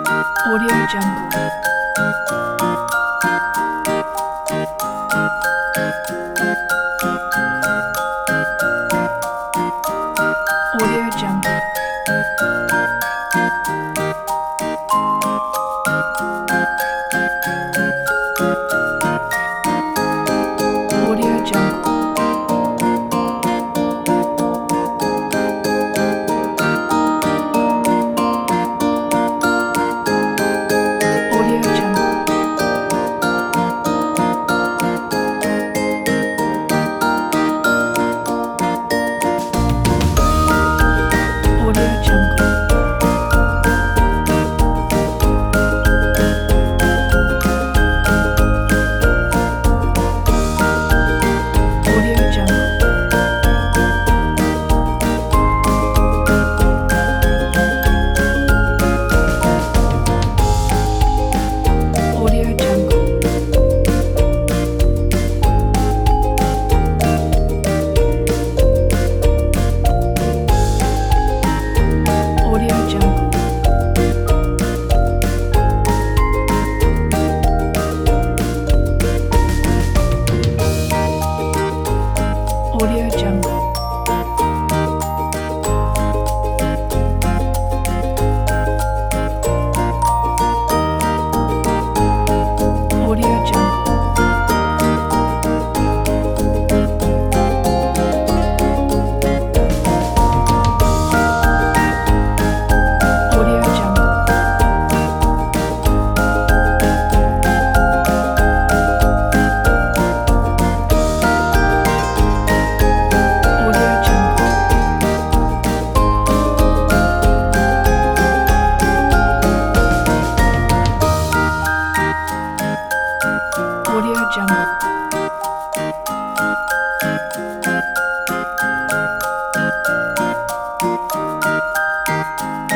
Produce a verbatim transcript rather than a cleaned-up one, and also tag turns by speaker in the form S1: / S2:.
S1: Audio Jungle. Audio Jungle. Audio Jungle. Audio Jungle. Audio Jungle. Audio Jungle. Audio Jungle. Audio Jungle. Audio Jungle. Audio Jungle. Audio Jungle. Audio Jungle. Audio Jungle.